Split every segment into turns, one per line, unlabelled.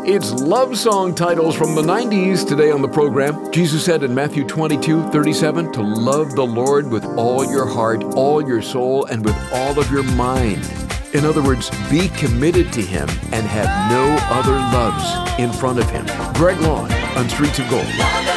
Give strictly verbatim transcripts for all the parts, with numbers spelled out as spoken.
It's love song titles from the nineties today on the program. Jesus said in Matthew twenty-two thirty-seven to love the Lord with all your heart, all your soul, and with all of your mind. In other words, be committed to Him and have no other loves in front of Him. Greg Long on Streets of Gold.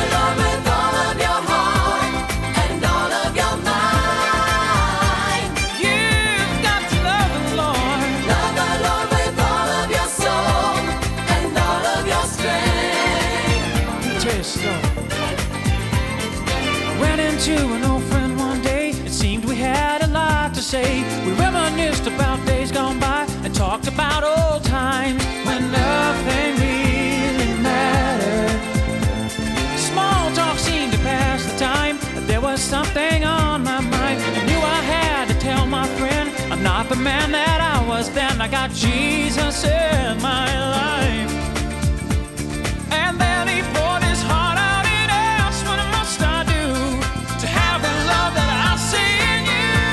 To an old friend one day, it seemed we had a lot to say. We reminisced about days gone by and talked about old times when nothing really mattered. Small talk seemed to pass the time, but there was something on my mind. I knew I had to tell my friend I'm not the man that I was then. I got Jesus in my life. And then He poured His heart out and asked, what must I do to have the love that I see in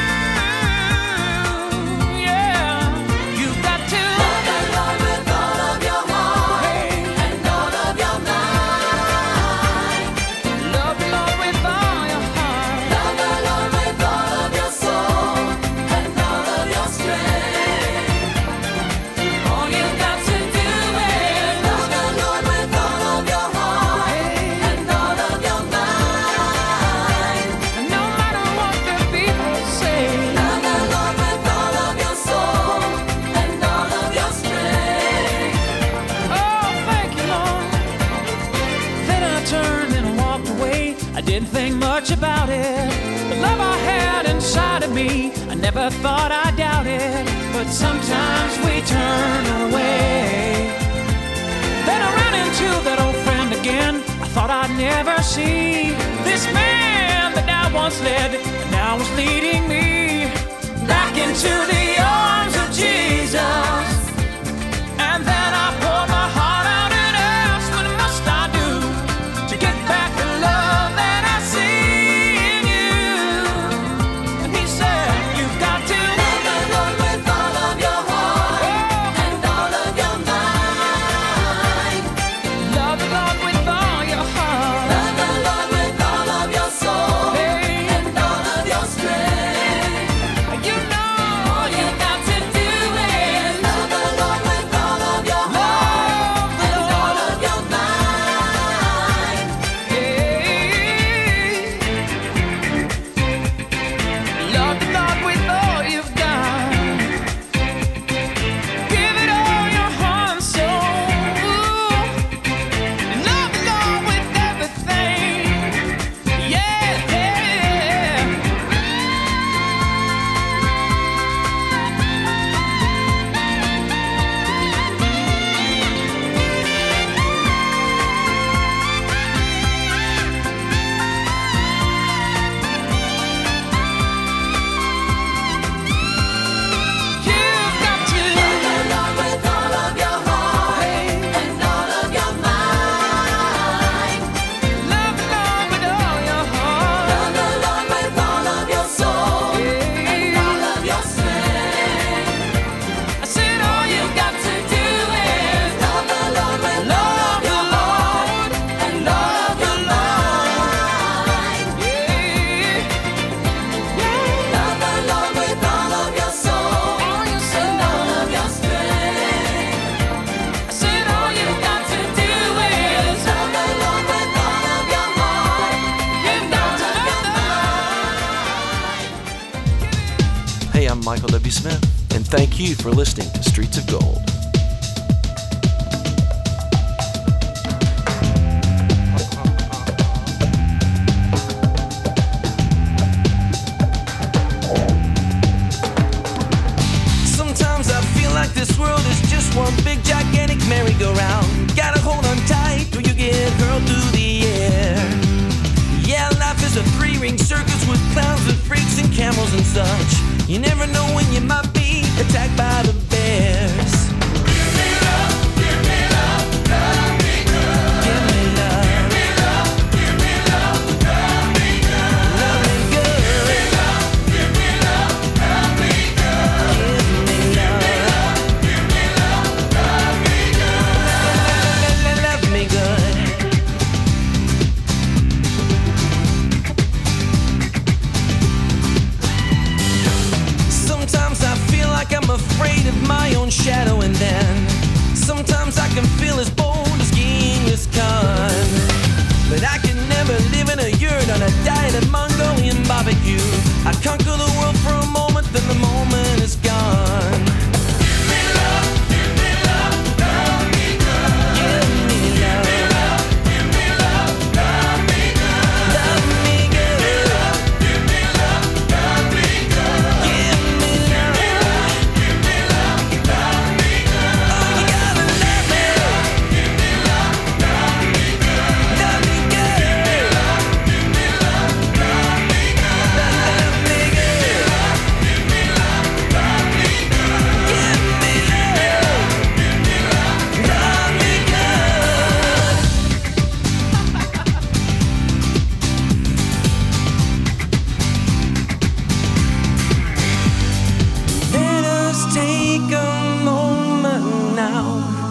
you? Yeah, you've got to love the Lord with all of your heart, hey, and all of your mind. Love the Lord with all your heart. Love the Lord with all of your soul and all of your strength. All you got to do is love the Lord with all of your heart, hey, and all of your mind. And no matter what the people say, love the Lord with all of your soul and all of your strength. Oh, thank you, Lord. Then I turned and walked away. I didn't think much about it. The love I had inside of me, I never thought I'd doubt it. But sometimes we turn away. Then I ran into that old friend again. I thought I'd never see this man that I once led and now was leading me back into the arms of Jesus. And then I poured my heart out and asked, what must I do to get back the love that I see in you? And He said, you've got to love the Lord with all of your heart, oh, and all of your mind. Love the Lord with all your heart. Love the Lord with all of your soul, hey, and all of your strength. You know all you got to do is love the Lord with all of your heart and all of your mind. Hey. Love the Lord with all you've got. Give it all your heart and soul. And love the Lord with everything. Yeah, yeah. You've got to love the Lord with all of your heart, hey, and all of your mind. Love the Lord with all your heart. Love the Lord with all of your soul, and all of your strength. I said all you got to do is love the Lord with all of your heart and all of your mind. Yeah. Love the Lord with all of your soul and all of your strength. I said all you got to do is love the Lord with all of your heart and all of your mind.
Hey, I'm Michael W. Smith, and thank you for listening to Streets of Gold.
Sometimes I feel like this world is just one big gigantic merry-go-round. Gotta hold on tight or you get hurled through the air. Yeah, life is a three-ring circus with clowns and freaks and camels and such. You never know when you might be attacked by the bears. Give me love, give me love, love me good. Give me love, give me love, give me love, love me good. Love me good. Give me love, give me love, love me good. Give me love, give me love, love me good.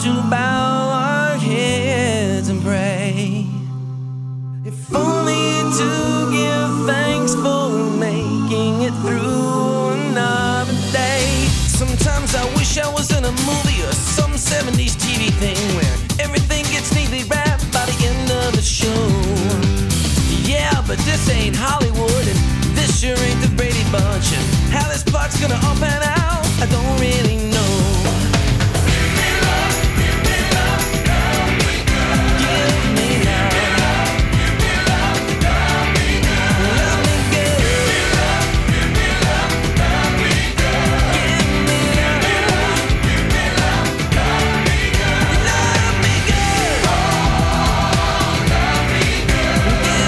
to bow our heads and pray. If only to give thanks for making it through another day. Sometimes I wish I was in a movie or some seventies T V thing where everything gets neatly wrapped by the end of the show. Yeah, but this ain't Hollywood, and this sure ain't the Brady Bunch, and how this plot's gonna all pan out, I don't really know. Give me love, give me love, love me good. Give me love, give me love, love me good. Love me good. Give me love, love me good. Give me love, give me love, love me good. Love me good. Oh, love me good. Give me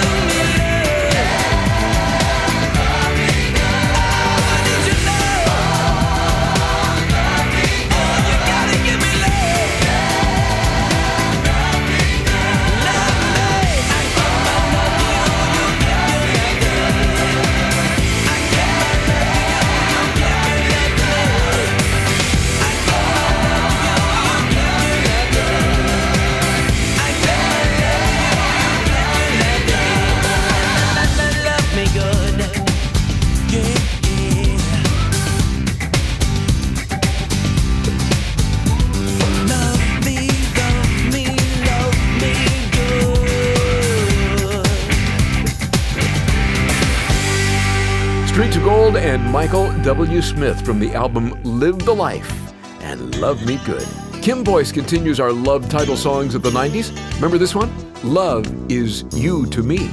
Streets of Gold and Michael W. Smith from the album Live the Life and Love Me Good. Kim Boyce continues our love title songs of the nineties. Remember this one? Love is You to Me.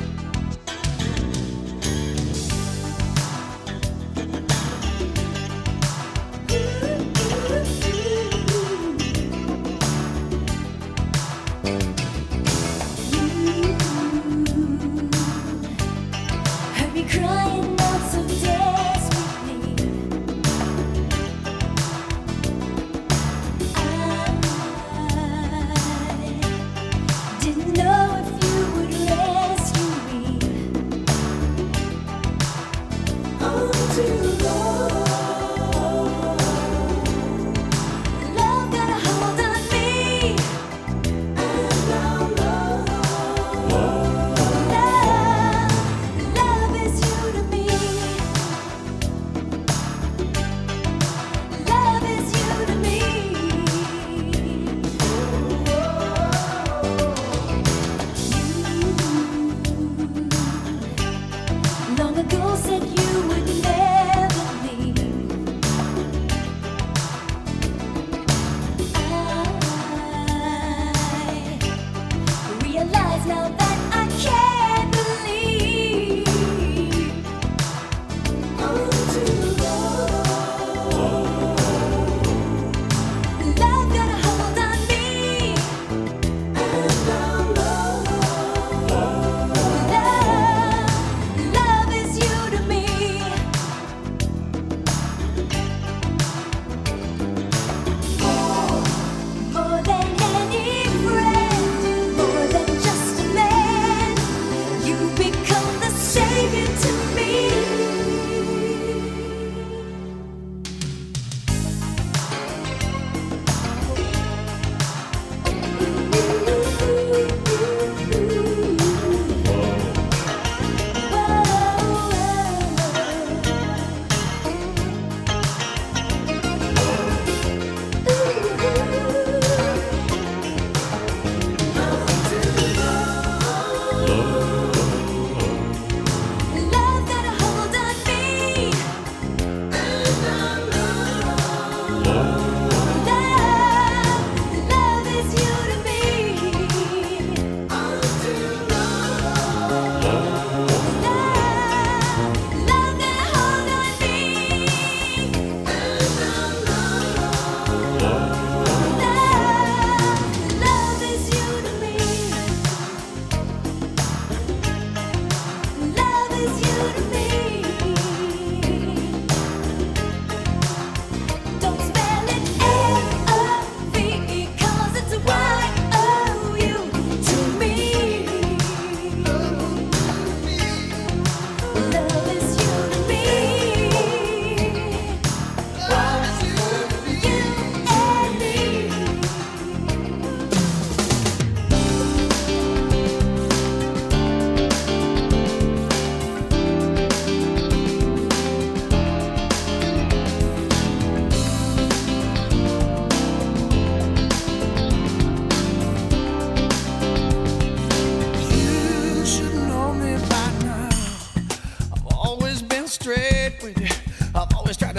Heard me crying out so desperately. I didn't know if you would rescue me.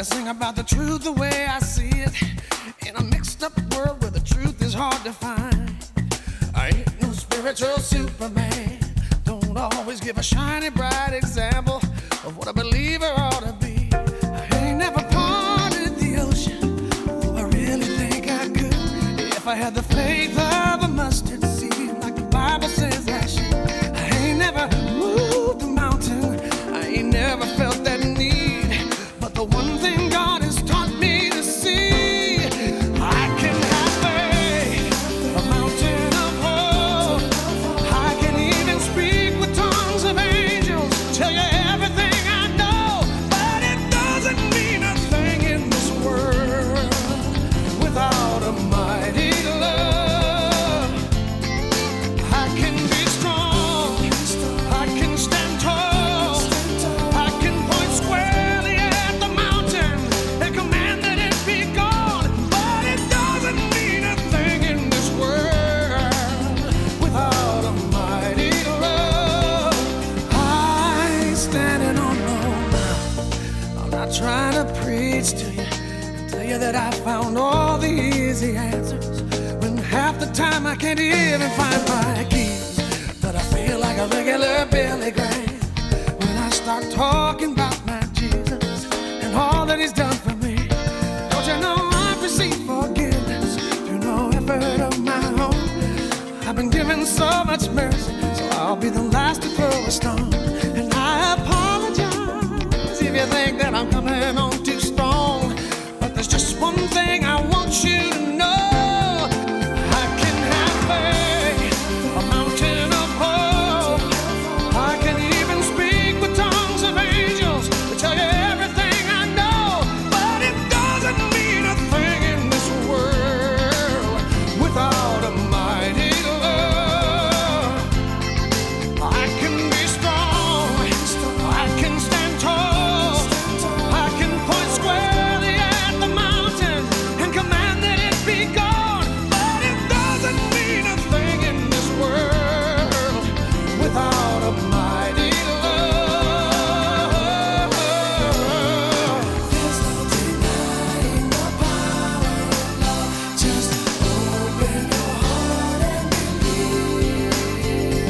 sing about the truth the way I see it. In a mixed up world where the truth is hard to find. I ain't no spiritual Superman. Don't always give a shiny, bright example of what a believer ought to be. I ain't never parted the ocean, though I really think I could. If I had the faith of a mustard seed, like the Bible says I should. I ain't never moved a mountain. I ain't never felt that need. But the one thing God has taught me to see, I can have faith, a mountain of hope. I can even speak with tongues of angels, tell you everything I know. But it doesn't mean a thing in this world without a mighty love. I can be strong, I can stand tall, I can point squarely at the mountain and command that it be gone. But it doesn't mean a thing in this world without a mighty love. I ain't standing on no mountain. I'm not trying to preach to you and tell you that I found all the easy answers, when half the time I can't even find my keys. But I feel like a regular Billy Graham when I start talking about my Jesus and all that he's done for me. Don't you know I've received forgiveness through no effort of my own? I've been given so much mercy, so I'll be the last to throw a stone. And I apologize if you think that I'm coming on too strong, but there's just one thing I want you to know. I can have faith, a mountain of hope. I can even speak with tongues of angels to tell you everything I know. But it doesn't mean a thing in this world without a mighty love. I can be strong, I can stand tall, I can point squarely at the mountain and command that it be gone. But it doesn't mean a thing in this world without a mighty love. There's no denying the power of love. Just open your heart and believe.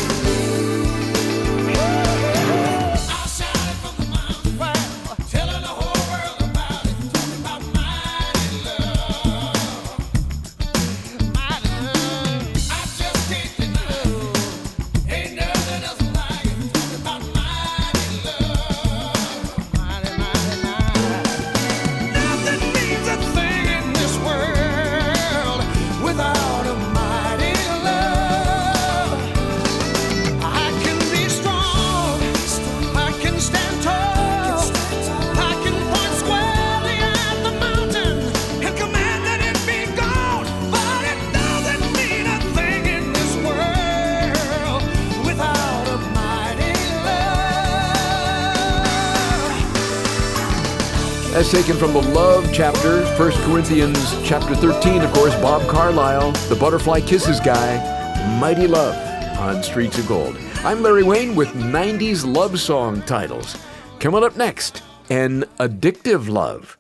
I'll shout it from the mountain, telling the whole world about it, talking about mighty love, mighty love. I just can't deny it. Ain't nothing else like it, talking about mighty love, mighty, mighty, mighty. Nothing means a thing in this world without a mighty love. I can be strong, I can stand tall, I can point squarely at the mountain and command that it be gone. But it doesn't mean a thing in this world without a mighty love.
As taken from the love chapter, First Corinthians chapter thirteen, of course, Bob Carlyle, the Butterfly Kisses guy, Mighty Love on Streets of Gold. I'm Larry Wayne with nineties love song titles. Coming up next, An Addictive Love.